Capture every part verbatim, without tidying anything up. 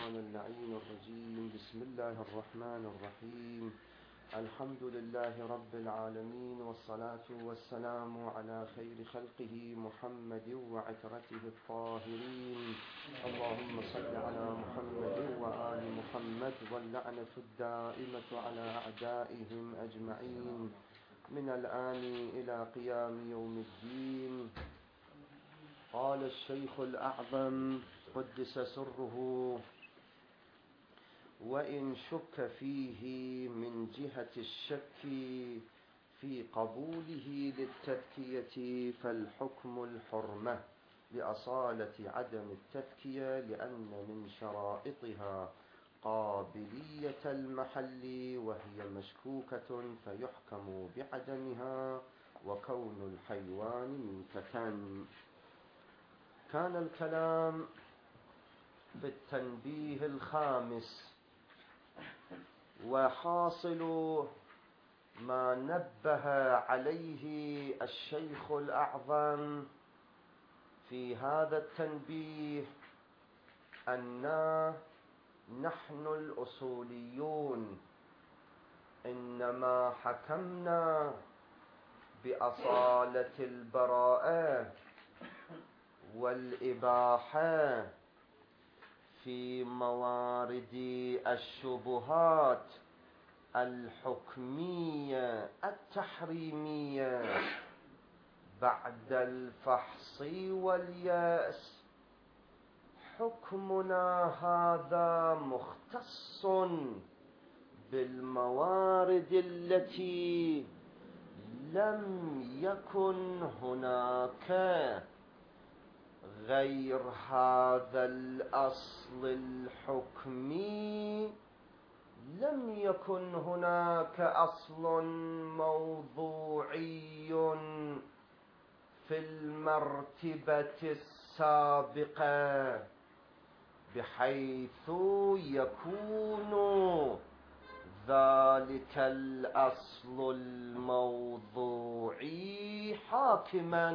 الشيطان اللعين الرجيم. بسم الله الرحمن الرحيم. الحمد لله رب العالمين، والصلاة والسلام على خير خلقه محمد وعترته الطاهرين. اللهم صل على محمد وآل محمد، واللعنة الدائمة على أعدائهم أجمعين من الآن إلى قيام يوم الدين. قال الشيخ الأعظم قدس سره: وإن شك فيه من جهة الشك في قبوله للتذكية فالحكم الحرمة لأصالة عدم التذكية، لأن من شرائطها قابلية المحل وهي مشكوكة فيحكم بعدمها، وكون الحيوان ميتة. كان الكلام بالتنبيه الخامس، وحاصل ما نبه عليه الشيخ الأعظم في هذا التنبيه أننا نحن الأصوليون إنما حكمنا بأصالة البراءة والإباحة في موارد الشبهات الحكمية التحريمية بعد الفحص واليأس. حكمنا هذا مختص بالموارد التي لم يكن هناك غير هذا الأصل الحكمي، لم يكن هناك أصل موضوعي في المرتبة السابقة بحيث يكون ذلك الأصل الموضوعي حاكماً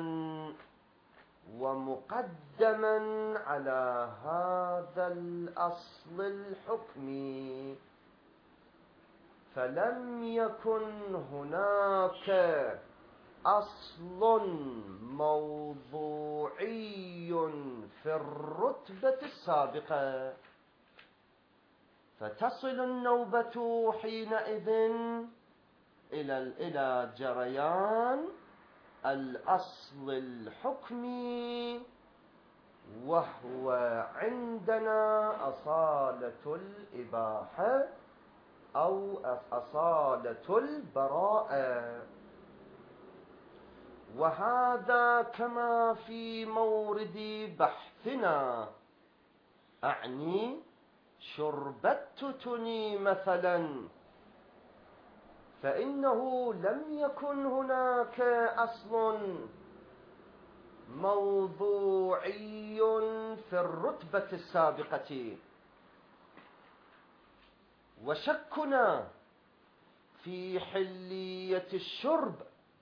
ومقدما على هذا الأصل الحكمي. فلم يكن هناك أصل موضوعي في الرتبة السابقة، فتصل النوبة حينئذ إلى إلى جريان الأصل الحكمي، وهو عندنا أصالة الإباحة أو أصالة البراءة. وهذا كما في مورد بحثنا، أعني شرب التتن مثلا، فإنه لم يكن هناك أصل موضوعي في الرتبة السابقة، وشكنا في حلية الشرب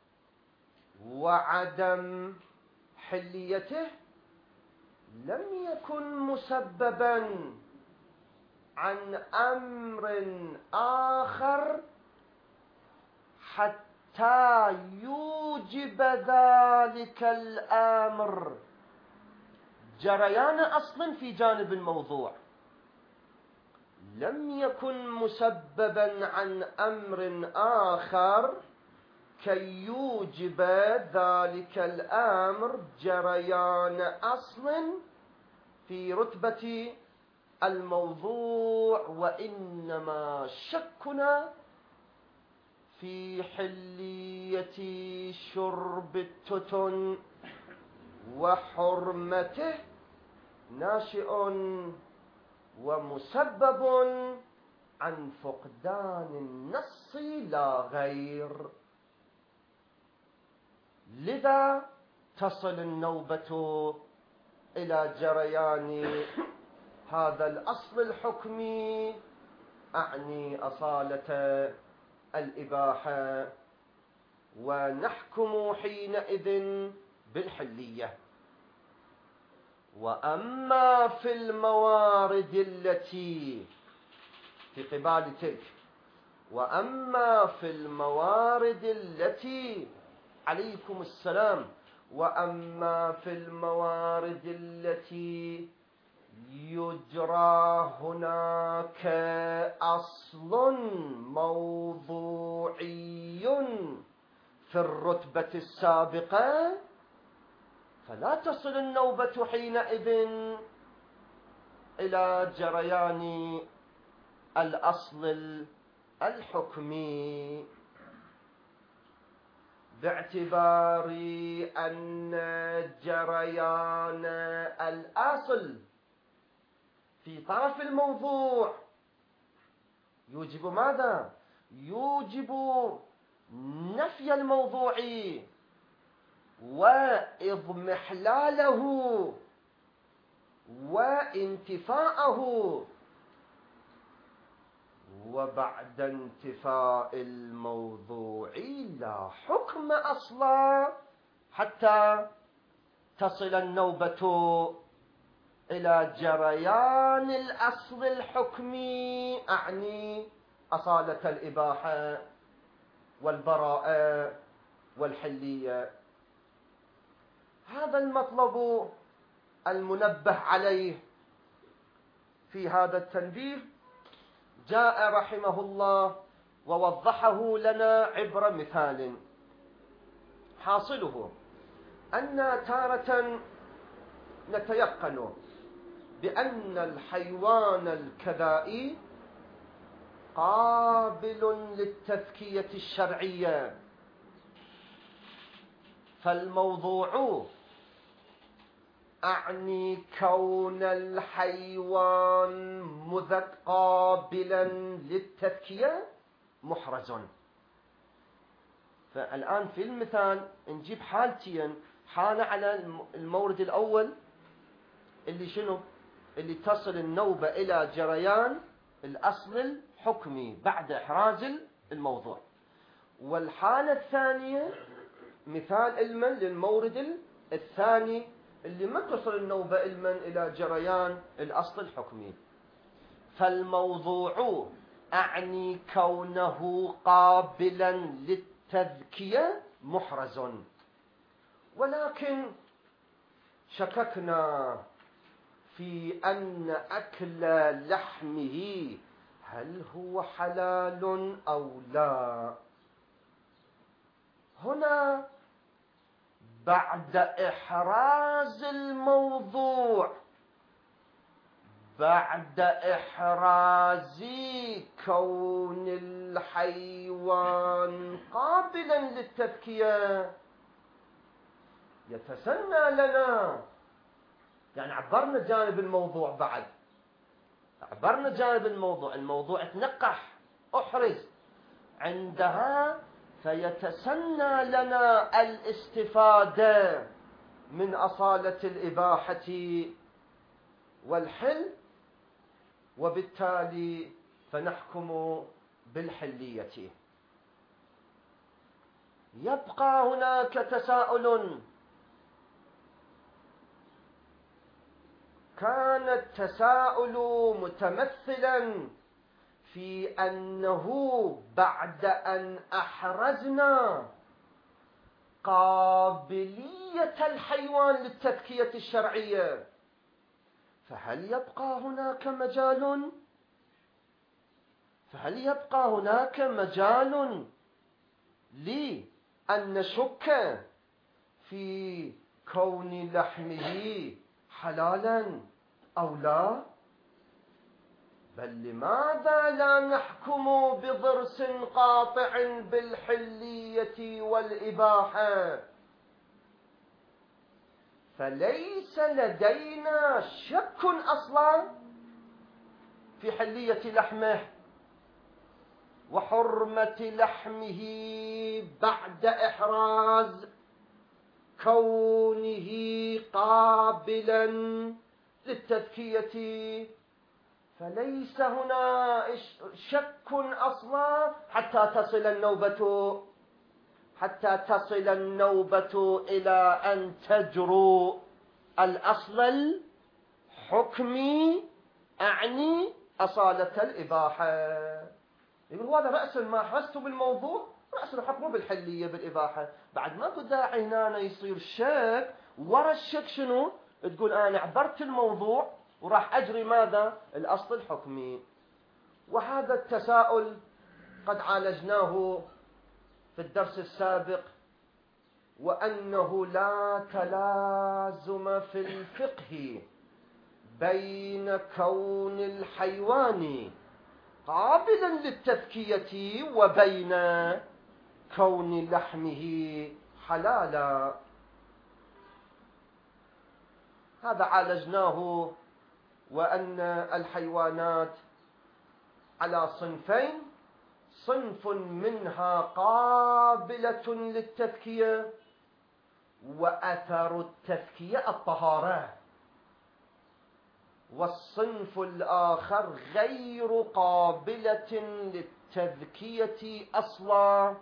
وعدم حليته لم يكن مسببا عن أمر آخر حتى يوجب ذلك الأمر جريان أصل في جانب الموضوع، لم يكن مسببا عن أمر آخر كي يوجب ذلك الأمر جريان أصل في رتبة الموضوع، وإنما شكنا في حلية شرب التتن وحرمته ناشئ ومسبب عن فقدان النص لا غير. لذا تصل النوبة إلى جريان هذا الأصل الحكمي، أعني أصالة الإباحة، ونحكم حينئذ بالحلية. وأما في الموارد التي في قبال تلك وأما في الموارد التي عليكم السلام وأما في الموارد التي يجرى هناك أصل موضوعي في الرتبة السابقة فلا تصل النوبة حينئذ إلى جريان الأصل الحكمي، باعتبار أن جريان الأصل في طرف الموضوع يوجب ماذا؟ يوجب نفي الموضوع وإضمحلاله وانتفاءه، وبعد انتفاء الموضوع لا حكم أصلا حتى تصل النوبة إلى جريان الأصل الحكمي، أعني أصالة الإباحة والبراءة والحلية. هذا المطلب المنبه عليه في هذا التنبيه جاء رحمه الله ووضحه لنا عبر مثال. حاصله أن تارة نتيقن بأن الحيوان الكذائي قابل للتذكية الشرعية، فالموضوع أعني كون الحيوان مذك قابلا للتذكية محرز. فالآن في المثال نجيب حالتين، حالة على المورد الأول اللي شنو؟ اللي تصل النوبة إلى جريان الأصل الحكمي بعد إحراز الموضوع، والحالة الثانية مثال علما للمورد الثاني اللي ما تصل النوبة علما إلى جريان الأصل الحكمي. فالموضوع أعني كونه قابلا للتذكية محرز، ولكن شككنا في أن أكل لحمه هل هو حلال أو لا. هنا بعد إحراز الموضوع، بعد إحراز كون الحيوان قابلا للتذكية، يتسنى لنا، يعني عبرنا جانب الموضوع، بعد عبرنا جانب الموضوع، الموضوع تنقح أحرز عندها، فيتسنى لنا الاستفادة من أصالة الإباحة والحل، وبالتالي فنحكم بالحلية. يبقى هناك تساؤل، كان التساؤل متمثلا في أنه بعد أن أحرزنا قابلية الحيوان للتذكية الشرعية، فهل يبقى هناك مجال فهل يبقى هناك مجال لأن نشك في كون لحمه حلالا أو لا؟ بل لماذا لا نحكم بضرس قاطع بالحلية والإباحة؟ فليس لدينا شك أصلا في حلية لحمه وحرمة لحمه بعد إحراز كونه قابلا للتذكية، فليس هنا شك أصلا حتى تصل النوبة حتى تصل النوبة إلى أن تجرو الأصل الحكمي أعني أصالة الإباحة. يقول هذا رأس ما حست بالموضوع، رأس الحكم بالحلية بالإباحة. بعد ما كنت داعي هنا يصير شك، ورا الشك شنو؟ تقول أنا عبرت الموضوع وراح أجري ماذا؟ الأصل الحكمي. وهذا التساؤل قد عالجناه في الدرس السابق، وأنه لا تلازم في الفقه بين كون الحيوان قابلا للتذكية وبين كون لحمه حلالا. هذا عالجناه، وأن الحيوانات على صنفين: صنف منها قابلة للتذكية وأثر التذكية الطهارة، والصنف الآخر غير قابلة للتذكية أصلا،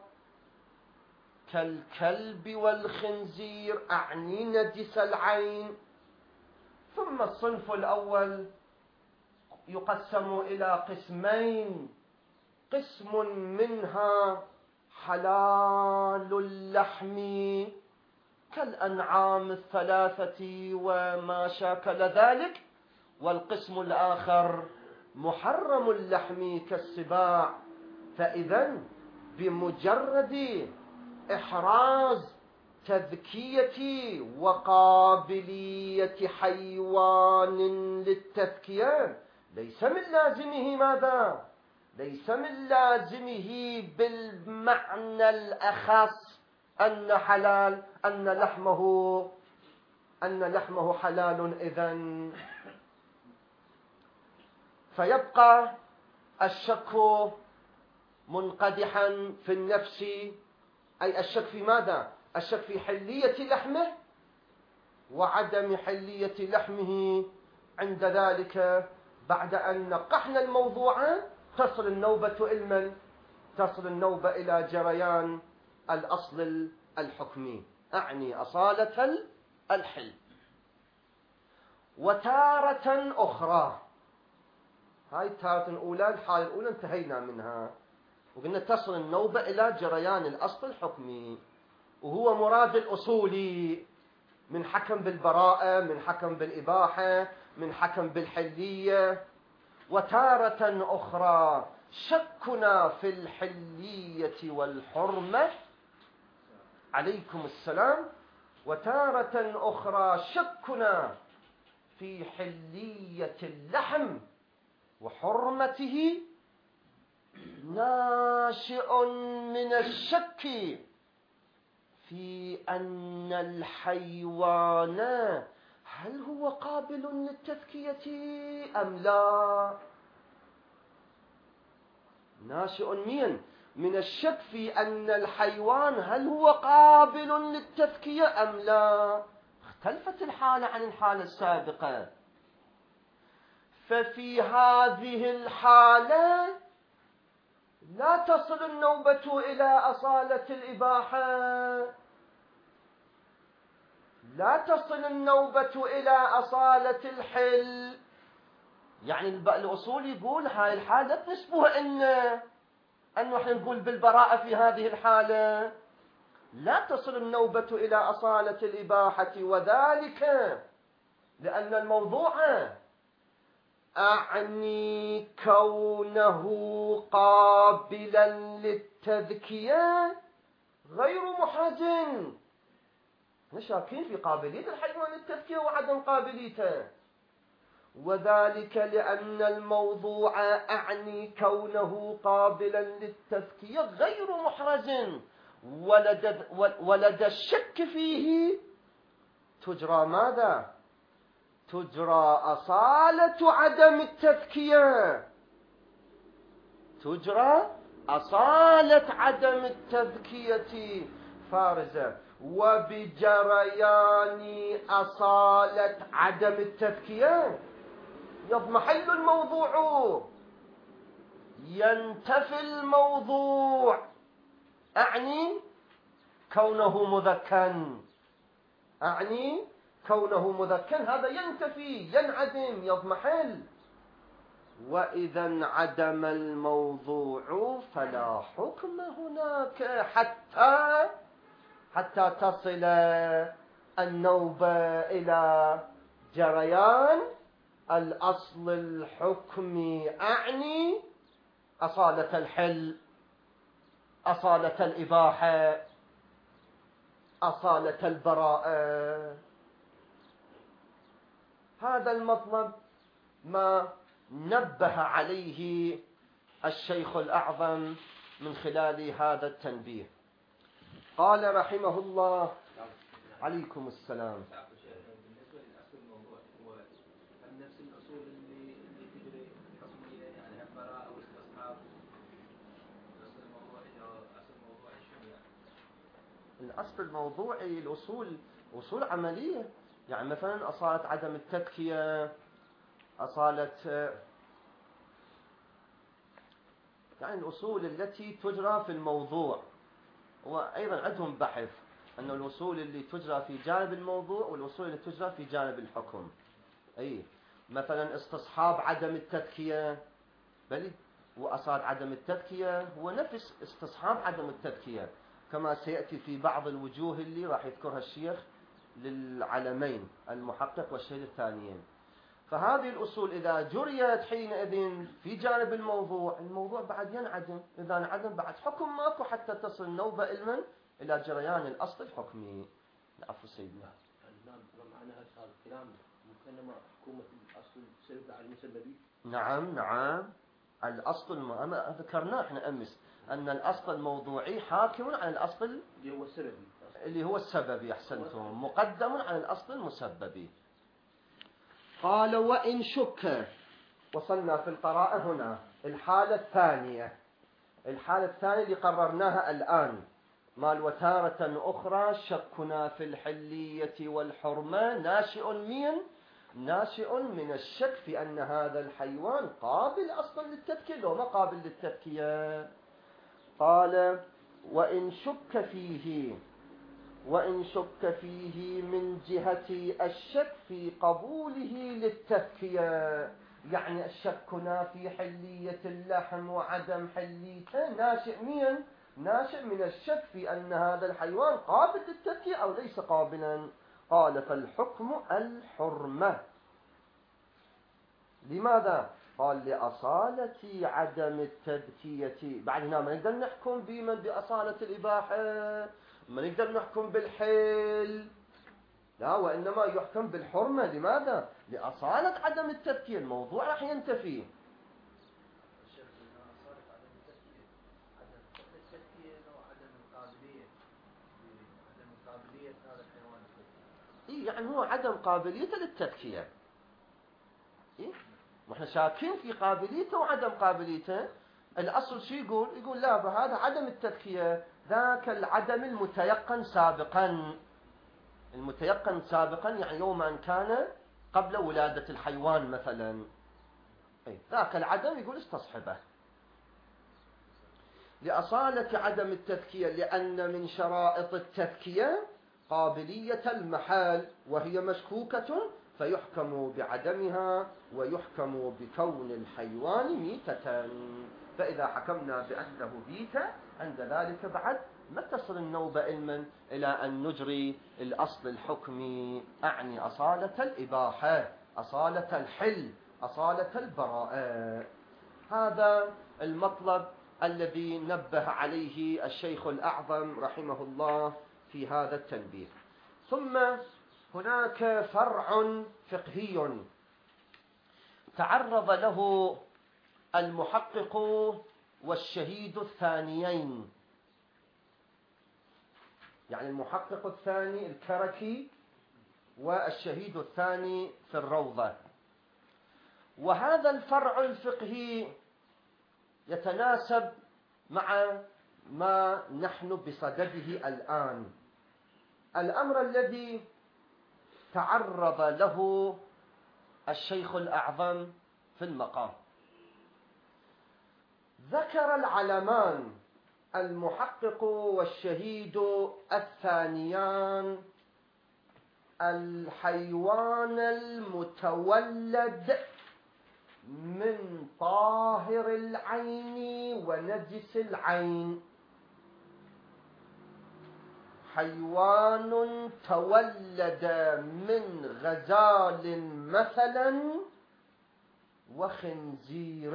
كالكلب والخنزير أعني نجس العين. ثم الصنف الأول يقسم إلى قسمين: قسم منها حلال اللحم كالأنعام الثلاثة وما شاكل ذلك، والقسم الآخر محرم اللحم كالسباع. فإذا بمجرد إحراز تذكية وقابلية حيوان للتذكية ليس من لازمه ماذا؟ ليس من لازمه بالمعنى الأخص أن حلال أن لحمه أن لحمه حلال. إذن فيبقى الشك منقدحا في النفس، أي الشك في ماذا؟ الشك في حلية لحمه وعدم حلية لحمه. عند ذلك بعد أن نقحنا الموضوع تصل النوبة إلى من؟ تصل النوبة إلى جريان الأصل الحكمي، أعني أصالة الحل. وتارة أخرى، هاي التارة الأولى الحالة الأولى انتهينا منها، وقلنا تصل النوبة إلى جريان الأصل الحكمي، وهو مراد الأصولي من حكم بالبراءة، من حكم بالإباحة، من حكم بالحلية. وتارة أخرى شكنا في الحلية والحرمة، عليكم السلام. وتارة أخرى شكنا في حلية اللحم وحرمته ناشئ من الشك في أن الحيوان هل هو قابل للتذكية أم لا. ناشئ من من الشك في أن الحيوان هل هو قابل للتذكية أم لا. اختلفت الحالة عن الحالة السابقة. ففي هذه الحالة لا تصل النوبة إلى أصالة الإباحة، لا تصل النوبة إلى أصالة الحل. يعني الأصول يقول هاي الحالة تنسبها إن أنه احنا نقول بالبراءة في هذه الحالة لا تصل النوبة إلى أصالة الإباحة، وذلك لأن الموضوع أعني كونه قابلا للتذكية غير محرز. نشاكين في قابلية الحيوان للتذكية وعدم قابليته، وذلك لأن الموضوع أعني كونه قابلا للتذكية غير محرز، ولد, ولد الشك فيه تجرى ماذا؟ تجرى أصالة عدم التذكية، تجرى أصالة عدم التذكية فارزة. وبجريان أصالة عدم التذكية يضمحل الموضوع، ينتفي الموضوع، أعني كونه مذكا، أعني كونه مذكر هذا ينتفي ينعدم يضمحل. وإذا انعدم الموضوع فلا حكم هناك حتى حتى تصل النوبة إلى جريان الأصل الحكمي، أعني أصالة الحل، أصالة الإباحة، أصالة البراءة. هذا المطلب ما نبه عليه الشيخ الأعظم من خلال هذا التنبيه. قال رحمه الله: عليكم السلام. بالنسبة للأصل الموضوع هو نفس الأصول اللي اللي تجري الحكمية، يعني هم براءة أو استصحاب. الأصل الموضوعي أو الأصل الموضوعي شنو يعني؟ الأصل الموضوعي الأصول أصول عملية، يعني مثلا أصالة عدم التذكية، أصالة يعني الأصول التي تجرى في الموضوع. وأيضا عندهم بحث أن الأصول اللي تجرى في جانب الموضوع والأصول اللي تجرى في جانب الحكم. أي مثلا استصحاب عدم التذكية، بل وأصالة عدم التذكية هو نفس استصحاب عدم التذكية، كما سيأتي في بعض الوجوه اللي راح يذكرها الشيخ للعلمين المحقق والشهيد الثانيين. فهذه الأصول إذا جريت حينئذ في جانب الموضوع، الموضوع بعد ينعدم. إذا انعدم بعد حكم ماكو حتى تصل النوبة إلمن إلى جريان الأصل الحكمي. العفو سيدنا. معنى هذا الكلام ممكن حكومة الأصل سيبدأ على المسببي. نعم نعم، الأصل الم... ذكرنا احنا أمس أن الأصل الموضوعي حاكم على الأصل اللي هو السببي اللي هو السببي. أحسنتم، مقدم على الأصل المسببي. قال: وإن شك. وصلنا في القراءة هنا الحالة الثانية، الحالة الثانية اللي قررناها الآن. مال وتارة أخرى شكنا في الحلية والحرمة ناشئ من ناشئ من الشك في أن هذا الحيوان قابل أصلا للتذكية وما قابل للتذكية. قال: وإن شك فيه وإن شك فيه من جهة الشك في قبوله للتذكية، يعني الشكنا في حلية اللحم وعدم حليته ناشئ من ناشئ من الشك في أن هذا الحيوان قابل للتذكية أو ليس قابلا. قال: فالحكم الحرمة. لماذا؟ قال: لأصالة عدم التذكية. بعد هنا ما نقدر نحكم بمن بأصالة الإباحة، ما نقدر نحكم بالحل، لا، وإنما يحكم بالحرمة. لماذا؟ لأصالة عدم التذكية، الموضوع راح ينتفي. إيه يعني هو عدم قابليته للتذكية. إيه؟ وإحنا شاكين في قابليته وعدم قابليته. الأصل شو يقول؟ يقول لا، بهذا عدم التذكية ذاك العدم المتيقن سابقا. المتيقن سابقا يعني يوم أن كان قبل ولادة الحيوان مثلا. أي ذاك العدم يقول استصحبه. لأصالة عدم التذكية، لأن من شرائط التذكية قابلية المحال وهي مشكوكة، فيحكم بعدمها ويحكم بكون الحيوان ميتة. فإذا حكمنا بأنه ميتة عند ذلك بعد ما تصل النوبة علما إلى أن نجري الأصل الحكمي، أعني أصالة الإباحة، أصالة الحل، أصالة البراءة. هذا المطلب الذي نبه عليه الشيخ الأعظم رحمه الله في هذا التنبيه. ثم هناك فرع فقهي تعرض له المحقق والشهيد الثانيين، يعني المحقق الثاني الكركي والشهيد الثاني في الروضة. وهذا الفرع الفقهي يتناسب مع ما نحن بصدده الآن. الأمر الذي تعرض له الشيخ الأعظم في المقام، ذكر العلمان المحقق والشهيد الثانيان الحيوان المتولد من طاهر العين ونجس العين. حيوان تولد من غزال مثلا وخنزير.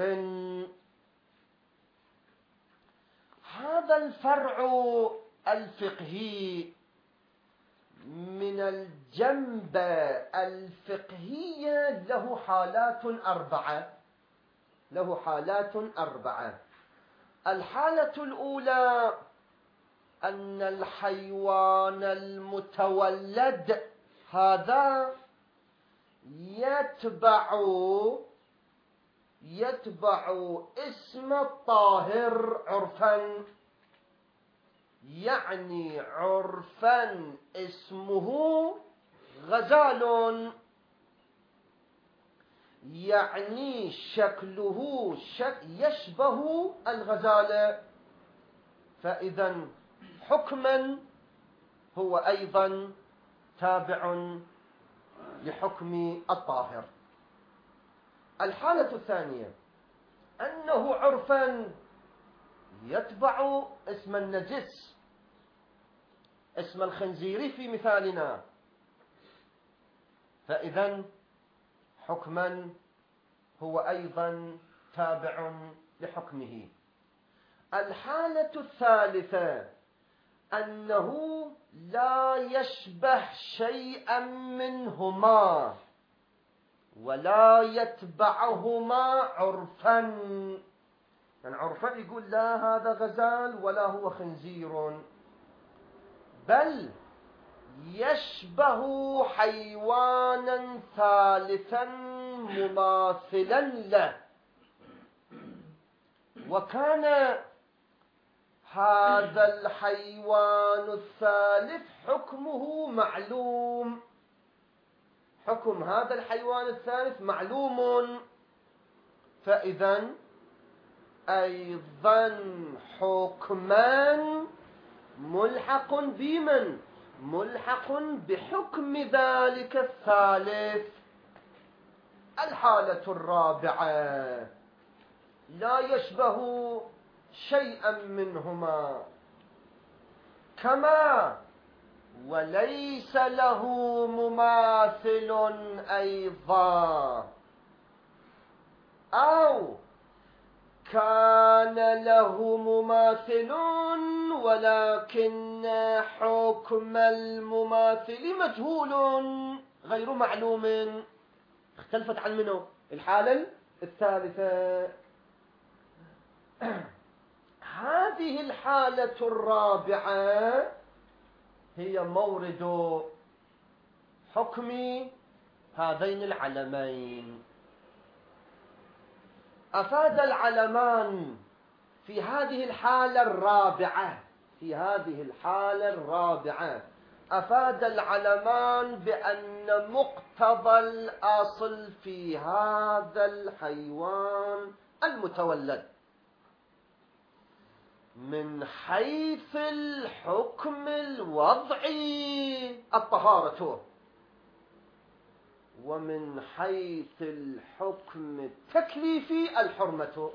هذا الفرع الفقهي من الجنب الفقهية له حالات أربعة له حالات أربعة. الحالة الأولى أن الحيوان المتولد هذا يتبع يتبع اسم الطاهر عرفا، يعني عرفا اسمه غزال، يعني شكله شك يشبه الغزالة، فإذا حكما هو أيضا تابع لحكم الطاهر. الحالة الثانية أنه عرفا يتبع اسم النجس، اسم الخنزير في مثالنا، فإذا حكما هو أيضا تابع لحكمه. الحالة الثالثة أنه لا يشبه شيئا منهما ولا يتبعهما عرفا، يعني عرفا يقول لا هذا غزال ولا هو خنزير، بل يشبه حيوانا ثالثا مماثلا له. وكان هذا الحيوان الثالث حكمه معلوم، حكم هذا الحيوان الثالث معلوم، فإذا أيضا حكمان ملحق بمن؟ ملحق بحكم ذلك الثالث. الحالة الرابعة لا يشبه شيئا منهما، كما وليس له مماثل أيضا، أو كان له مماثل ولكن حكم المماثل مجهول غير معلوم، اختلفت عن منه. الحالة الثالثة هذه الحالة الرابعة هي مورد حكم هذين العلمين. أفاد العلمان في هذه الحالة الرابعة في هذه الحالة الرابعة أفاد العلمان بأن مقتضى الأصل في هذا الحيوان المتولد من حيث الحكم الوضعي الطهارة، ومن حيث الحكم التكليفي الحرمة.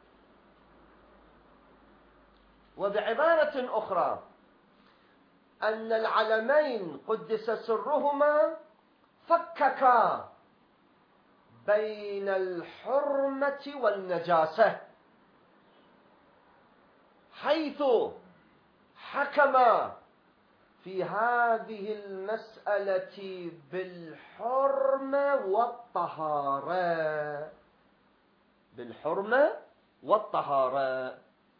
وبعبارة أخرى أن العلمين قدس سرهما فككا بين الحرمة والنجاسة، حيث حكما في هذه المسألة بالحرمة والطهارة بالحرمة والطهارة.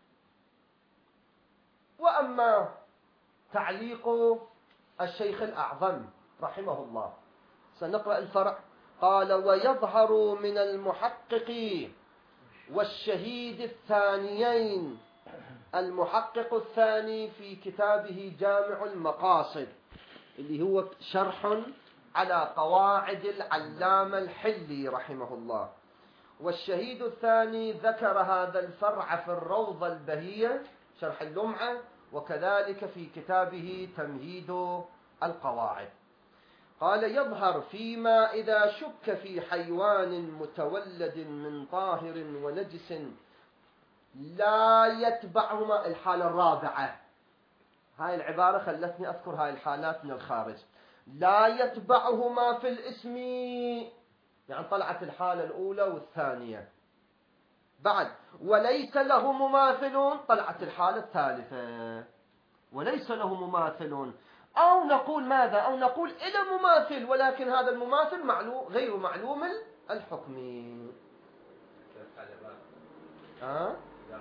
وأما تعليق الشيخ الأعظم رحمه الله، سنقرأ الفرع. قال: ويظهر من المحقق والشهيد الثانيين. المحقق الثاني في كتابه جامع المقاصد، اللي هو شرح على قواعد العلامة الحلي رحمه الله. والشهيد الثاني ذكر هذا الفرع في الروضة البهية شرح اللمعة، وكذلك في كتابه تمهيد القواعد. قال يظهر فيما إذا شك في حيوان متولد من طاهر ونجس لا يتبعهما. الحالة الرابعة، هاي العبارة خلتني أذكر هاي الحالات من الخارج. لا يتبعهما في الاسم، يعني طلعت الحالة الأولى والثانية. بعد وليس له مماثل، طلعت الحالة الثالثة وليس له مماثل. أو نقول ماذا؟ أو نقول إلى مماثل ولكن هذا المماثل معلوم غير معلوم الحكم. أه؟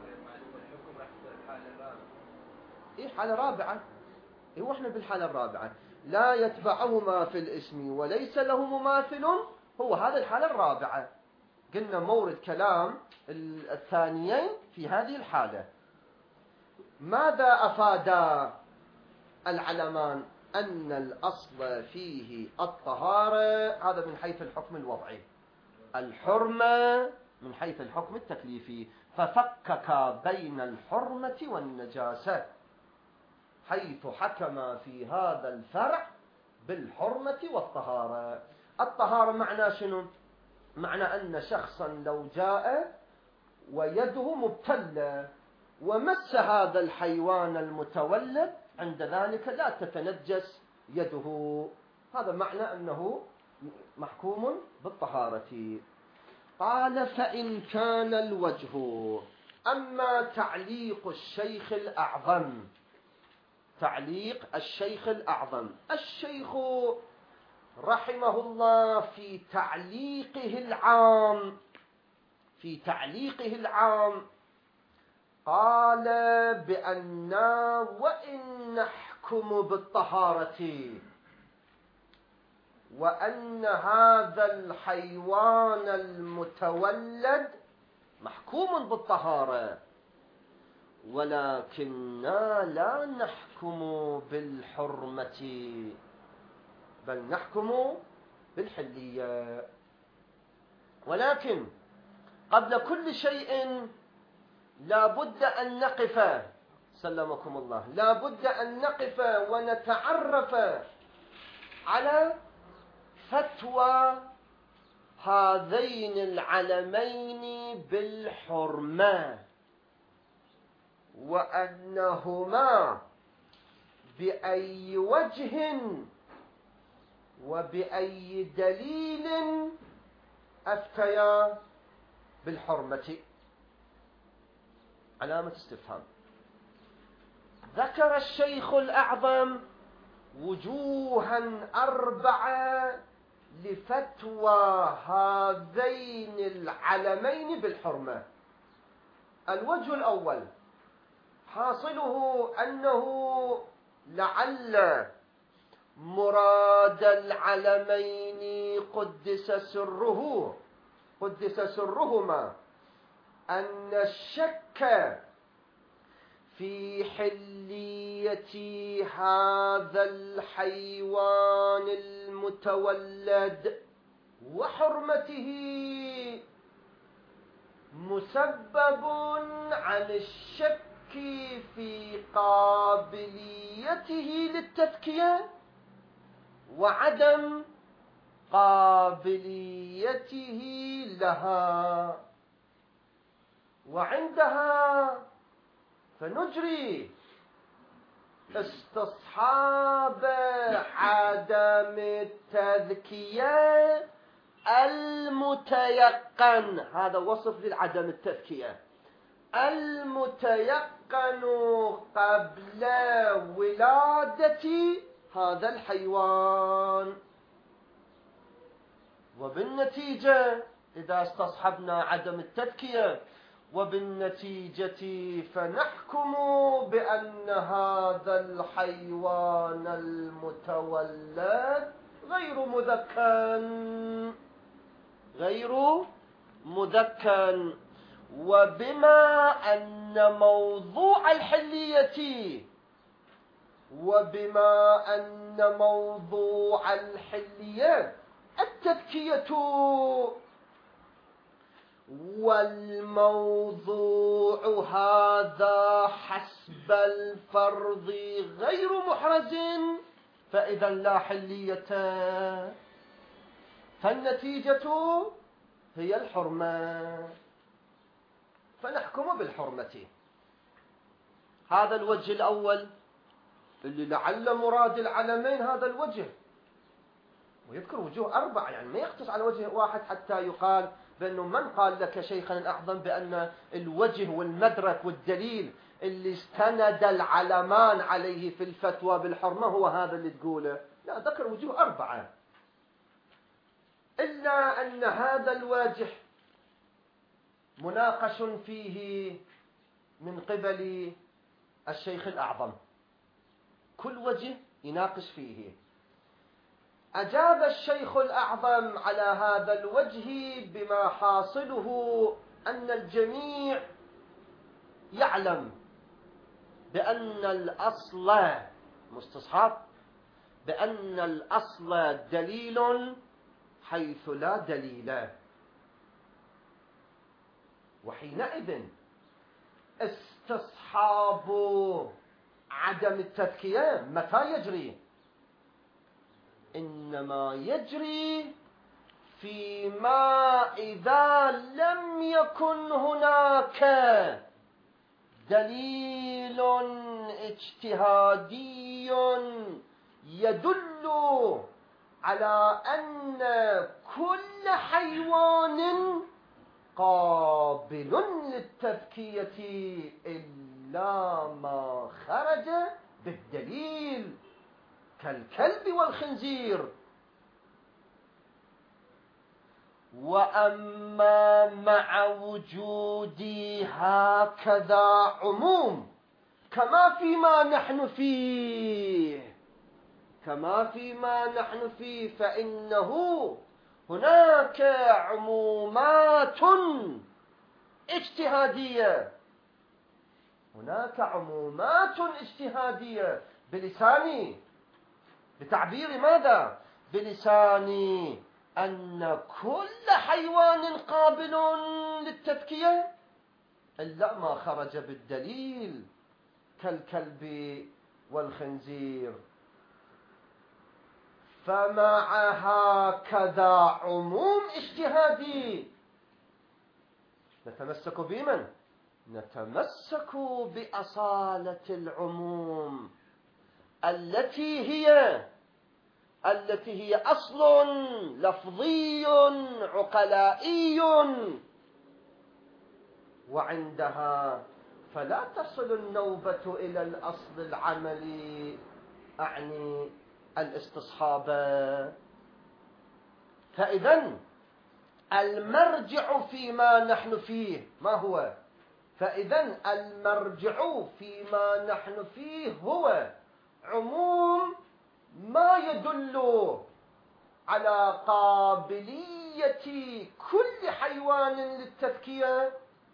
إيه حالة رابعة. إيه وإحنا بالحالة الرابعة لا يتبعهما في الاسم وليس له مماثل، هو هذا الحالة الرابعة. قلنا مورد كلام الثانيين في هذه الحالة. ماذا أفادا العلمان؟ أن الأصل فيه الطهارة، هذا من حيث الحكم الوضعي، الحرمة من حيث الحكم التكليفي، ففكك بين الحرمة والنجاسة حيث حكم في هذا الفرع بالحرمة والطهارة. الطهارة معنى شنو؟ معنى أن شخصا لو جاء ويده مبتلة ومس هذا الحيوان المتولد عند ذلك لا تتنجس يده، هذا معنى أنه محكوم بالطهارة. قال فإن كان الوجه. أما تعليق الشيخ الأعظم، تعليق الشيخ الأعظم، الشيخ رحمه الله في تعليقه العام في تعليقه العام قال بأننا وإن نحكم بالطهارة وأن هذا الحيوان المتولد محكوم بالطهارة، ولكننا لا نحكم بالحرمة بل نحكم بالحلية. ولكن قبل كل شيء لا بد أن نقف، سلمكم الله، لا بد أن نقف ونتعرف على فتوى هذين العلمين بالحرمة، وأنهما بأي وجه وبأي دليل أفتيا بالحرمة. علامة استفهام. ذكر الشيخ الأعظم وجوها أربعة لفتوى هذين العلمين بالحرمة. الوجه الأول حاصله أنه لعل مراد العلمين قدس سره قدس سرهما أن الشك في حلية هذا الحيوان المتولد وحرمته مسبب عن الشك في قابليته للتذكية وعدم قابليته لها، وعندها فنجري استصحاب عدم التذكية المتيقن. هذا وصف للعدم التذكية المتيقن قبل ولادة هذا الحيوان. وبالنتيجة إذا استصحبنا عدم التذكية وبالنتيجة فنحكم بأن هذا الحيوان المتولد غير مذكى غير مذكى وبما أن موضوع الحلية وبما أن موضوع الحلية التذكية والموضوع هذا حسب الفرض غير محرز فإذا لا حلية، فالنتيجة هي الحرمة، فنحكم بالحرمة. هذا الوجه الأول اللي لعل مراد العلمين هذا الوجه، ويذكر وجوه أربعة، يعني ما يختص على وجه واحد حتى يقال بأنه من قال لك شيخنا الأعظم بأن الوجه والمدرك والدليل اللي استند العلمان عليه في الفتوى بالحرمة هو هذا اللي تقوله. لا، ذكر وجوه أربعة، إلا أن هذا الوجه مناقش فيه من قبل الشيخ الأعظم، كل وجه يناقش فيه. أجاب الشيخ الأعظم على هذا الوجه بما حاصله أن الجميع يعلم بأن الأصل مستصحاب، بأن الأصل دليل حيث لا دليل، وحينئذ استصحاب عدم التذكية متى يجري؟ إنما يجري فيما إذا لم يكن هناك دليل اجتهادي يدل على أن كل حيوان قابل للتذكية إلا ما خرج بالدليل كالكلب والخنزير. وأما مع وجود هكذا عموم كما فيما نحن فيه كما فيما نحن فيه فإنه هناك عمومات اجتهادية هناك عمومات اجتهادية بلساني، بتعبير ماذا؟ بلساني، أن كل حيوان قابل للتذكية إلا ما خرج بالدليل كالكلب والخنزير. فمع هكذا عموم اجتهادي نتمسك بمن؟ نتمسك بأصالة العموم التي هي التي هي أصل لفظي عقلائي، وعندها فلا تصل النوبة إلى الأصل العملي، أعني الاستصحاب. فإذن المرجع فيما نحن فيه ما هو؟ فإذن المرجع فيما نحن فيه هو عموم ما يدل على قابلية كل حيوان للتذكية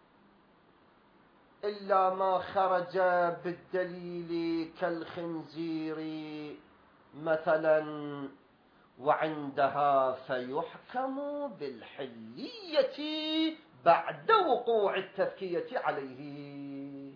إلا ما خرج بالدليل كالخنزير مثلا، وعندها فيحكم بالحلية بعد وقوع التذكية عليه.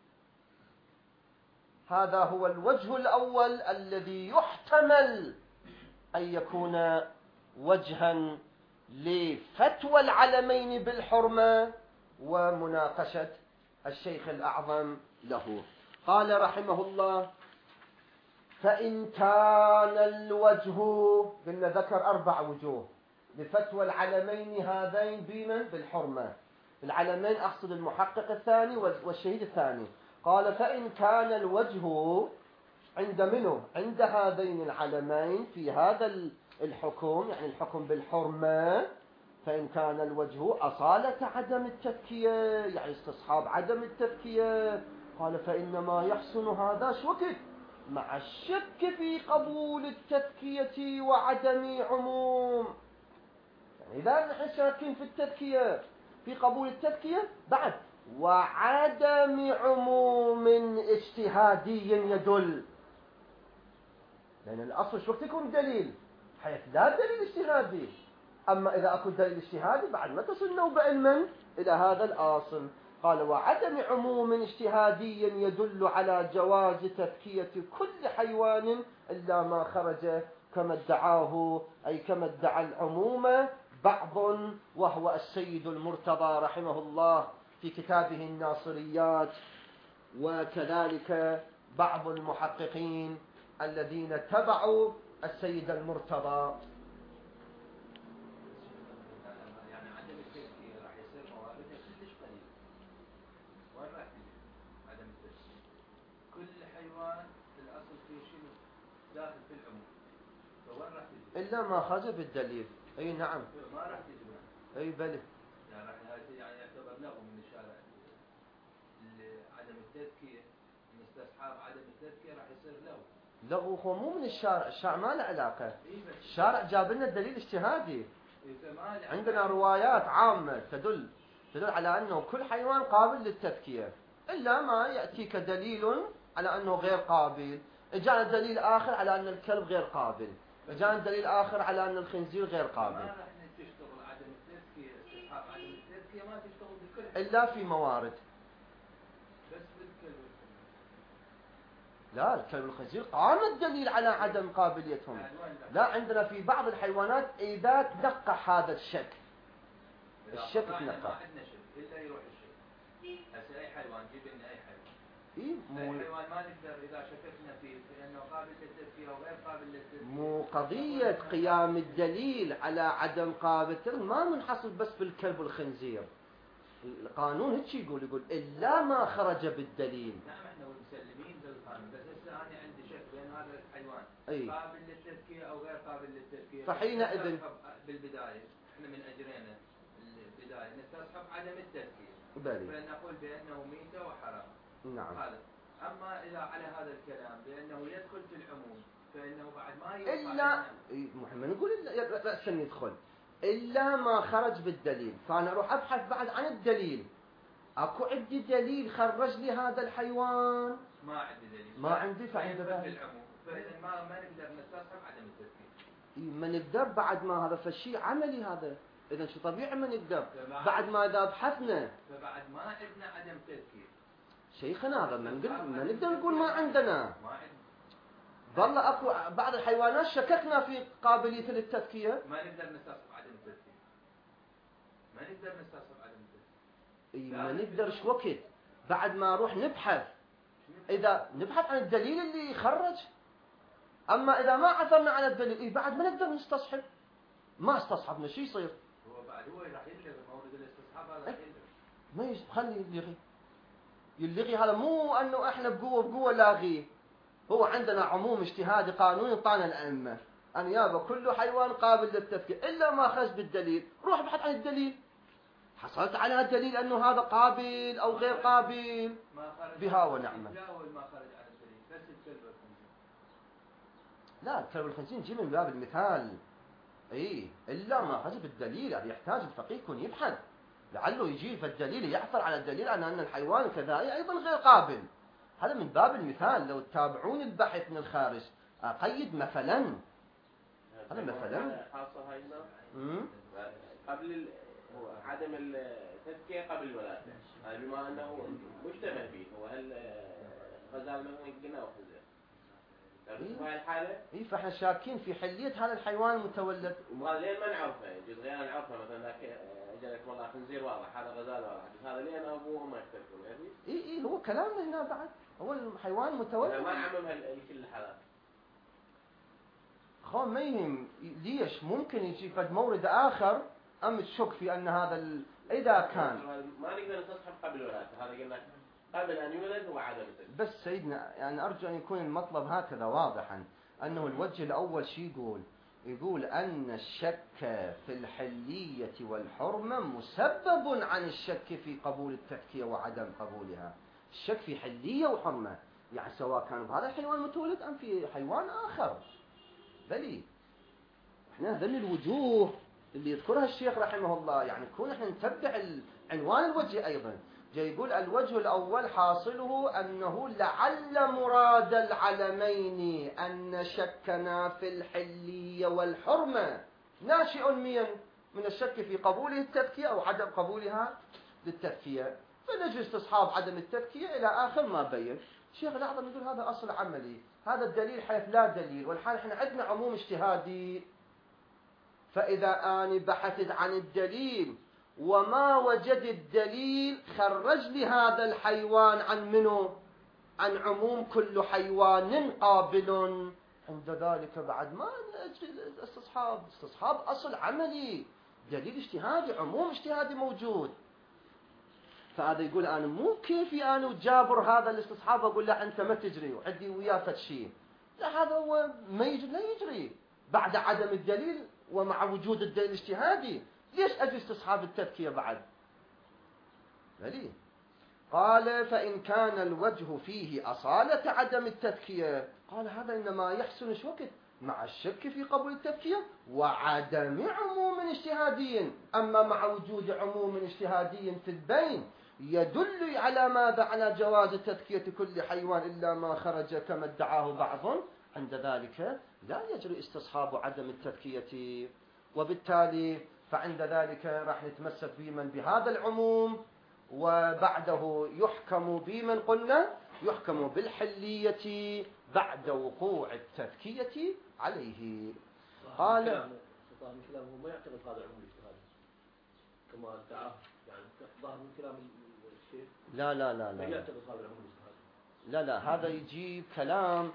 هذا هو الوجه الأول الذي يحتمل أن يكون وجها لفتوى العلمين بالحرمة ومناقشة الشيخ الأعظم له. قال رحمه الله: فإن كان الوجه، قلنا ذكر أربع وجوه لفتوى العلمين هذين بمن؟ بالحرمة. العلمين أقصد المحقق الثاني والشهيد الثاني. قال: فإن كان الوجه عند منه؟ عند هذين العلمين في هذا الحكم، يعني الحكم بالحرمة. فإن كان الوجه أصالة عدم التذكية، يعني استصحاب عدم التذكية، قال: فإنما يحسن هذا شوكت مع الشك في قبول التذكية وعدم عموم. يعني إذا نحن شاكين في التذكية، في قبول التذكية، بعد وعدم عموم اجتهادي يدل، لأن الأصل شو وقت يكون دليل حيث لا دليل اجتهادي. أما إذا أكون دليل اجتهادي بعد ما تصل نوبة علما إلى هذا الأصل. قال وعدم عموم اجتهادي يدل على جواز تذكية كل حيوان إلا ما خرج كما ادعاه أي كما ادعى العموم بعض، وهو السيد المرتضى رحمه الله في كتابه الناصريات، وكذلك بعض المحققين الذين تبعوا السيد المرتضى. يعني عدم التذكير راح يصير مواردها كلش قليل. وين راح تجي عدم التذكير؟ كل حيوان في الأصل فيه شنو داخل في العموم، فوين راح تجي؟ إلا ما خرج بالدليل. أي نعم. ما راح تجي. أي بلى. يعني راح يعني يعتبر لغو من الشارع عدم التذكير، من استصحاب عدم التذكير راح يصير لغو. لغو هو مو من الشارع، الشارع ما له علاقة. الشارع جاب لنا الدليل اجتهادي. عندنا روايات عامة تدل تدل على أنه كل حيوان قابل للتذكية، إلا ما يأتيك دليل على أنه غير قابل. إجانا دليل آخر على أن الكلب غير قابل، إجانا دليل آخر على أن الخنزير غير قابل. ما تشتغل بكل إلا في موارد. بس بالكلب والخنزير. لا، الكلب والخنزير قام الدليل على عدم قابليتهم. لا، عندنا في بعض الحيوانات إذا تنقح هذا الشك، الشك تنقح. ما عندنا شك إلا يروح الشك. هسه أي حيوان جيب لنا أي حيوان. إيه مو أي حيوان ما نقدر إذا شككنا فيه لأنه قابل للتذكية أو غير قابل للتذكية. مو قضية قيام الدليل على عدم قابليته ما منحصر بس بالكلب والخنزير. القانون هيك يقول يقول إلا ما خرج بالدليل. نعم احنا مسلمين بالقانون، بس هسه أنا عندي شك بأن هذا الحيوان أي. قابل للتذكية أو غير قابل للتذكية. فحينئذ بالبداية احنا من أجرينا البداية نستصحب عدم التذكية. بلي. فنقول بأنه ميتة وحرام. نعم. هذا. أما إذا على هذا الكلام بأنه يدخل في العموم فإنه بعد ما يوقع إلا محمد نقول إلا رأسا يدخل إلا ما خرج بالدليل. فأنا أروح أبحث بعد عن الدليل. أكو عندي دليل خرج لي هذا الحيوان؟ ما عندي دليل. ما عندي فعند ذلك. فإذا ما ما نقدر نستصحب عدم التذكير. ما نقدر بعد ما هذا فشي عملي هذا. إذا شو طبيعي ما نقدر بعد ما إذا بحثنا. فبعد ما عندنا عدم تذكير. شيخنا هذا ما نقدر ما نقدر نقول ما عندنا. ما عندنا. والله أكو بعض الحيوانات شككنا في قابلية للتذكية. ما نقدر نستصحب عدم التذكير. ما نقدر نستصحب عدم التذكير. إيه ما نقدر شو وقت بعد ما نروح نبحث. إذا نبحث عن الدليل اللي يخرج. أما إذا ما عثرنا على الدليل إيه بعد ما نقدر نستصحب. ما استصحبنا شو يصير؟ هو بعد هو راح يلغي مورد الاستصحاب هذا راح يلغي. ما يس خلي يلغي. يلغي هذا مو أنه إحنا بقوة بقوة لاغيه. هو عندنا عموم اجتهادي قانوني طعنا الأئمة أن يابا كل حيوان قابل للتفكير إلا ما خرج بالدليل. روح ابحث عن الدليل. حصلت على الدليل أنه هذا قابل أو غير قابل بها ونعمة. لا أول ما خرج على الدليل بس الكلب والخنزير. لا الكلب والخنزير نجيب من باب المثال. إيه إلا ما خرج بالدليل هذا يحتاج الفقيه يكون يبحث لعله يجي فالدليل يحصل على الدليل على أن الحيوان كذا أيضا غير قابل. هذا من باب المثال. لو تتابعون البحث من الخارج أقيد مثلا هذا مثلا خاصة هاي قبل عدم التذكية قبل الولادة. هذا بما أنه مشتبه فيه هو هل غزال مثلا يقنا وخنزير. في هاي الحالة إيه فإحنا شاكين في حلية هذا الحيوان المتولد. وهذا لين ما نعرفه يجوز غير نعرفه مثلا ذاك أجلك والله خنزير واضح هذا غزال واضح هذا لين أبوه وما يختلفون يعني. إيه إيه هو كلامنا هنا بعد هو الحيوان متولد. ما نعممها لكل الحالات. خو ما يهم ليش ممكن يجي فد مورد آخر أم تشك في أن هذا ال... إذا كان ما نقدر نستصحب قبل الولادة. هذا قلنا قبل أن يولد هو عدم التذكير. بس سيدنا يعني أرجو أن يكون المطلب هكذا واضحا أنه الوجه الأول شيء يقول يقول أن الشك في الحلية والحرمة مسبب عن الشك في قبول التذكية وعدم قبولها. الشك في حلية وحرمة يعني سواء كان بهذا الحيوان متولد أم في حيوان آخر. بلي احنا ذن الوجوه اللي يذكرها الشيخ رحمه الله يعني كون احنا نتبع عنوان الوجه أيضا. جاي يقول الوجه الأول حاصله أنه لعل مراد العلمين أن شكنا في الحلية والحرمة ناشئ من من الشك في قبوله التذكية أو عدم قبولها للتذكية. فنجي استصحاب عدم التذكية إلى آخر ما بين. الشيخ الأعظم يقول هذا أصل عملي، هذا الدليل حيث لا دليل، والحال احنا عندنا عموم اجتهادي. فإذا أنا بحثت عن الدليل وما وجد الدليل خرج لي هذا الحيوان عن منه؟ عن عموم كل حيوان قابل. عند ذلك بعد ما نجري الاستصحاب. استصحاب أصل عملي، دليل اجتهادي، عموم اجتهادي موجود. فهذا يقول أنا مو كيفي أنا وجابر هذا الاستصحاب أقول لا أنت ما تجري وعندي وياه شيء. لا، هذا هو ما يجري، لا يجري بعد عدم الدليل ومع وجود الدليل الاجتهادي. ليش أجي استصحاب التذكية بعد؟ بلي. قال فإن كان الوجه فيه أصالة عدم التذكية، قال هذا إنما يحسن شو وقت مع الشك في قبول التذكية وعدم عموم اجتهادي. أما مع وجود عموم اجتهادي في البين يدل على ماذا؟ على جواز تذكية كل حيوان إلا ما خرج كما ادعاه بعض. عند ذلك لا يجري استصحاب عدم التذكية، وبالتالي فعند ذلك راح نتمسك بمن بهذا العموم، وبعده يحكم بمن قلنا يحكم بالحلية بعد وقوع التذكية عليه. قال من كلامه ما يعتقد هذا العموم الاجتهادي كما ادعاه، يعني ظاهر من كلام الشيخ لا لا لا لا لا يعتقد هذا العموم الاجتهادي. لا لا هذا يجيب كلام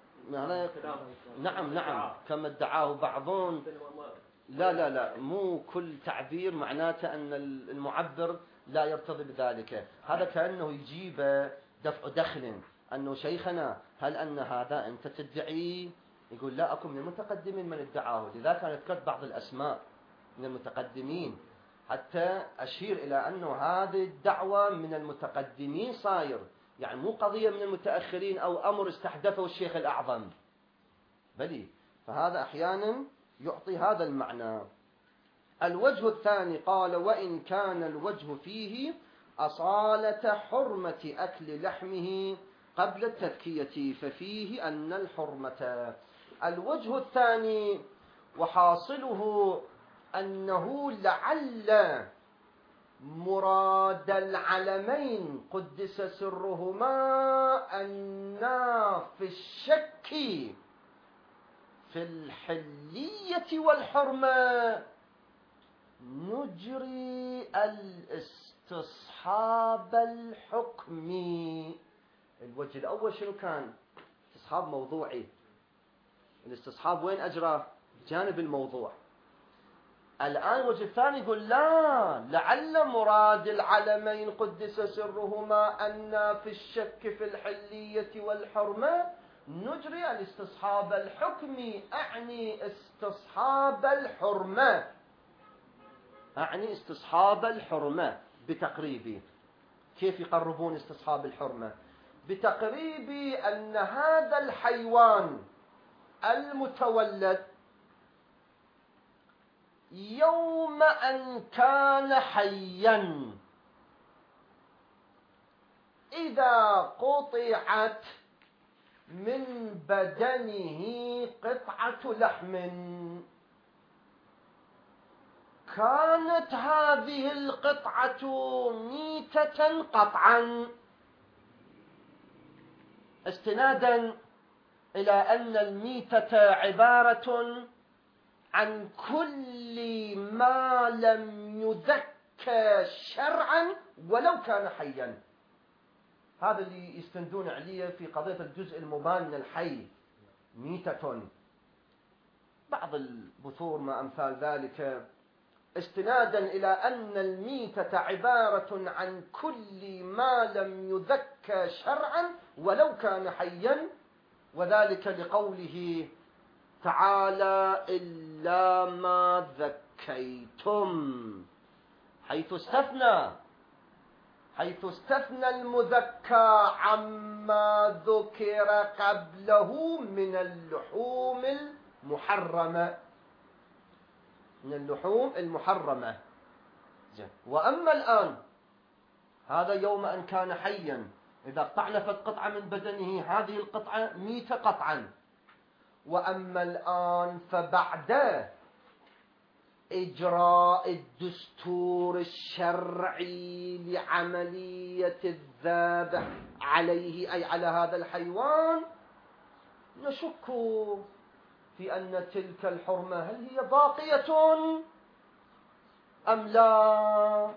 نعم نعم كما ادعاه بعضون. لا لا لا مو كل تعبير معناته أن المعبر لا يرتضي بذلك. هذا كأنه يجيب دفع دخل أنه شيخنا هل أن هذا أنت تدعي؟ يقول لا، أكون من المتقدمين من ادعاه. لذا كانت ذكرت بعض الأسماء من المتقدمين حتى أشير إلى أنه هذه الدعوة من المتقدمين صاير، يعني مو قضية من المتأخرين أو أمر استحدثه الشيخ الأعظم. بلي، فهذا أحيانا يعطي هذا المعنى. الوجه الثاني قال وإن كان الوجه فيه أصالة حرمة أكل لحمه قبل التذكية ففيه أن الحرمة. الوجه الثاني وحاصله أنه لعل مراد العلمين قدس سرهما أن في الشك في الحلية والحرمة نجري الاستصحاب الحكمي. الوجه الأول شنو كان؟ استصحاب موضوعي. الاستصحاب وين أجرى؟ جانب الموضوع. الآن الوجه الثاني يقول لا، لعل مراد العلمين قدس سرهما أن في الشك في الحلية والحرمة نجري الاستصحاب الحكمي. أعني استصحاب الحرمة، أعني استصحاب الحرمة بتقريبي. كيف يقربون استصحاب الحرمة؟ بتقريبي أن هذا الحيوان المتولد يوم أن كان حيا إذا قطعت من بدنه قطعة لحم كانت هذه القطعة ميتة قطعا، استنادا إلى أن الميتة عبارة عن كل ما لم يذكى شرعا ولو كان حيا. هذا اللي يستندون عليه في قضية الجزء المبان من الحي، ميتة. بعض البثور ما أمثال ذلك، استنادا إلى أن الميتة عبارة عن كل ما لم يذكى شرعا ولو كان حيا، وذلك لقوله تعالى إلا ما ذكيتم، حيث استثنى حيث استثنى المذكى عما ذكر قبله من اللحوم المحرمة من اللحوم المحرمة. وأما الآن هذا يوم أن كان حيا إذا اقتعنفت قطعة من بدنه هذه القطعة ميتة قطعا. وأما الآن فبعد إجراء الدستور الشرعي لعملية الذبح عليه أي على هذا الحيوان، نشك في أن تلك الحرمة هل هي باقية أم لا.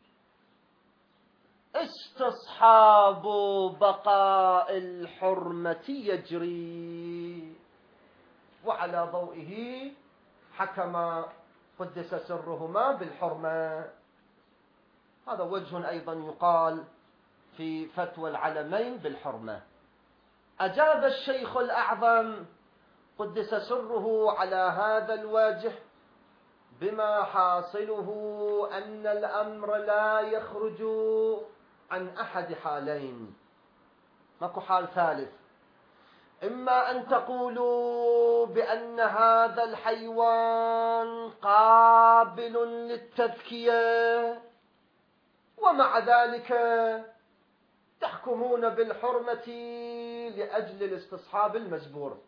استصحاب بقاء الحرمة يجري، وعلى ضوئه حكم قدس سرهما بالحرمة. هذا وجه أيضا يقال في فتوى العلمين بالحرمة. أجاب الشيخ الأعظم قدس سره على هذا الوجه بما حاصله أن الأمر لا يخرج عن أحد حالين، ماكو حال ثالث. إما أن تقولوا بأن هذا الحيوان قابل للتذكية ومع ذلك تحكمون بالحرمة لأجل الاستصحاب المجبور،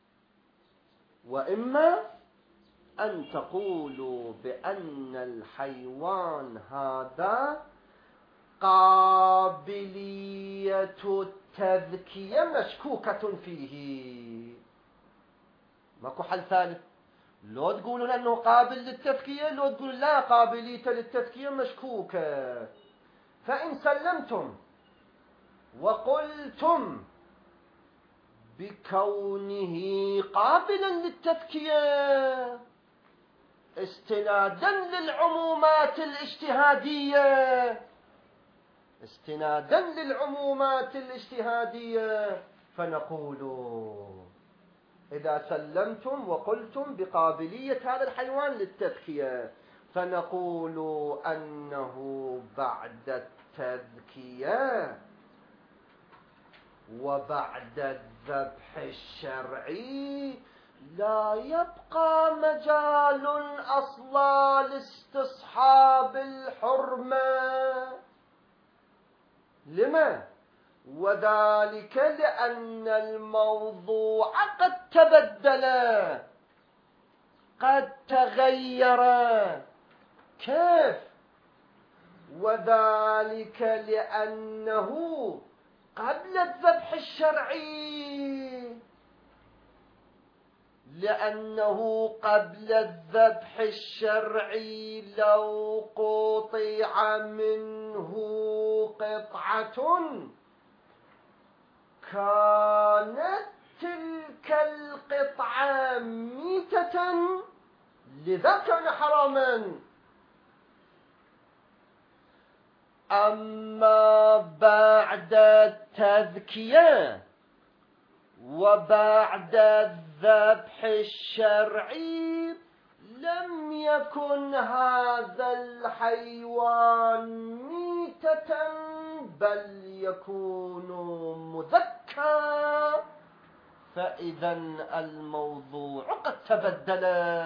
وإما أن تقولوا بأن الحيوان هذا قابلية التذكية مشكوكة فيه. ماكو حل ثالث، لو تقولون أنه قابل للتذكية، لو تقولون لا قابلية للتذكية مشكوكة. فإن سلمتم وقلتم بكونه قابلا للتذكية استنادا للعمومات الاجتهادية استنادا للعمومات الاجتهادية فنقول إذا سلمتم وقلتم بقابلية هذا الحيوان للتذكية فنقول أنه بعد التذكية وبعد الذبح الشرعي لا يبقى مجال أصلا لاستصحاب الحرمة. لما؟ وذلك لأن الموضوع قد تبدل قد تغير. كيف؟ وذلك لأنه قبل الذبح الشرعي لأنه قبل الذبح الشرعي لو قطع منه قطعة كانت تلك القطعة ميتة لذا كان حراما. أما بعد التذكية وبعد الذبح الشرعي لم يكن هذا الحيوان ميتة بل يكون مذكى، فإذا الموضوع قد تبدل.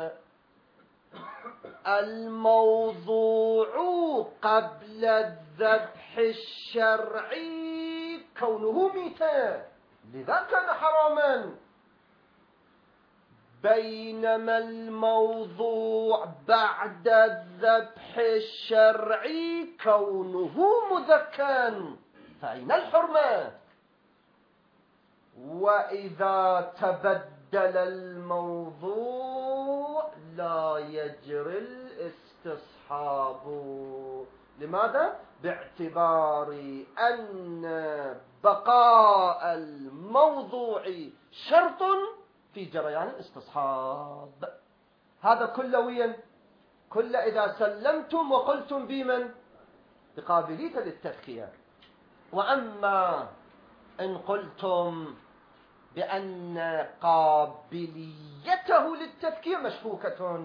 الموضوع قبل الذبح الشرعي كونه ميتا لذا كان حراما، بينما الموضوع بعد الذبح الشرعي كونه مذكا، فأين الحرمة؟ وإذا تبدل الموضوع لا يجري الاستصحاب. لماذا؟ باعتبار أن بقاء الموضوع شرط في جريان الاستصحاب. هذا كلويا كل إذا سلمتم وقلتم بمن؟ بقابلية للتذكية. وأما إن قلتم بأن قابليته للتذكية مشكوكة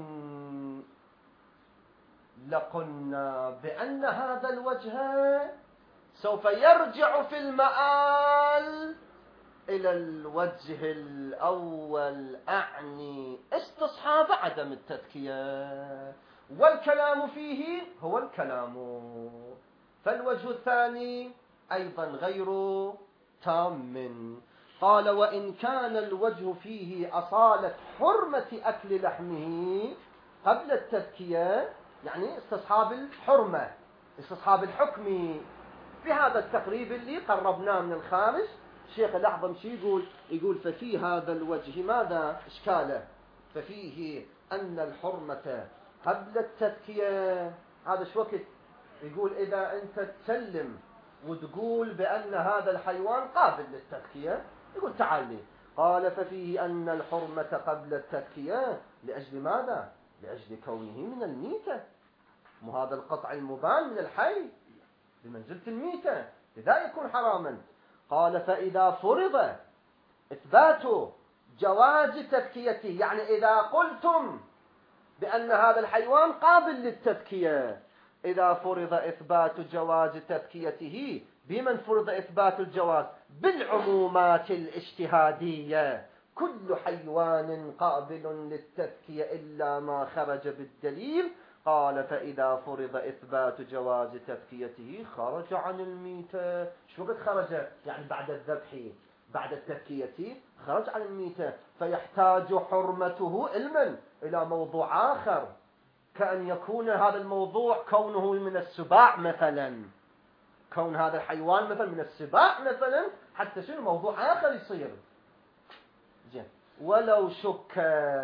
لقلنا بأن هذا الوجه سوف يرجع في المآل إلى الوجه الأول، أعني استصحاب عدم التذكية، والكلام فيه هو الكلام. فالوجه الثاني أيضا غير تام. قال وإن كان الوجه فيه أصالة حرمة أكل لحمه قبل التذكية يعني استصحاب الحرمة، استصحاب الحكم. في هذا التقريب اللي قربناه من الخارج الشيخ الأعظم شي يقول؟ يقول ففي هذا الوجه ماذا إشكاله؟ ففيه أن الحرمة قبل التذكية. هذا شو وقت؟ يقول إذا أنت تسلم وتقول بأن هذا الحيوان قابل للتذكية، يقول تعال لي. قال ففيه أن الحرمة قبل التذكية لأجل ماذا؟ لأجل كونه من الميتة، وهذا القطع المبان من الحي بمنزلة الميتة، لذا يكون حراما. قال فإذا فرض إثبات جواز تذكيته، يعني إذا قلتم بأن هذا الحيوان قابل للتذكية، إذا فرض إثبات جواز تذكيته، بمن فرض إثبات الجواز؟ بالعمومات الاجتهادية، كل حيوان قابل للتذكية إلا ما خرج بالدليل. قال فإذا فرض إثبات جواز تذكيته خرج عن الميتة. شو قد خرج؟ يعني بعد الذبح بعد التذكية خرج عن الميتة، فيحتاج حرمته علما إلى موضوع آخر، كأن يكون هذا الموضوع كونه من السباع مثلا، كون هذا الحيوان مثلا من السباع مثلا، حتى شنو موضوع آخر يصير. زين. ولو شك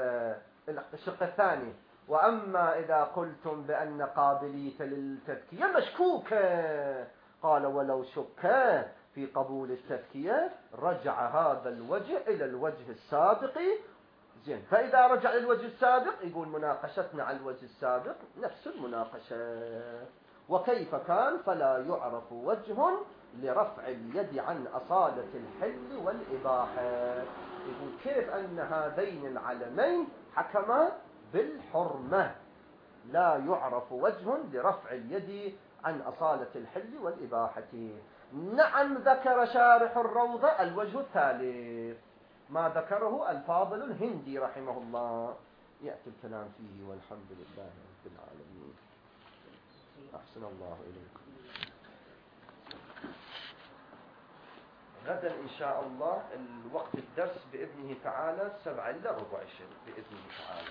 الشق الثاني، وأما إذا قلتم بأن قابلية للتذكية مشكوكة، قال ولو شك في قبول التذكية رجع هذا الوجه إلى الوجه السابق. زين. فإذا رجع للوجه السابق يقول مناقشتنا على الوجه السابق نفس المناقشة. وكيف كان فلا يعرف وجه لرفع اليد عن أصالة الحل والإباحة. يقول كيف أن هذين العلمين حكما بالحرمة، لا يعرف وجه لرفع اليد عن أصالة الحل والإباحة. نعم ذكر شارح الروضة الوجه الثالث، ما ذكره الفاضل الهندي رحمه الله، يأتي الكلام فيه. والحمد لله رب العالمين. أحسن الله إليكم. غدا إن شاء الله الوقت الدرس بإذنه تعالى سبعة إلا ربع عشر بإذنه تعالى.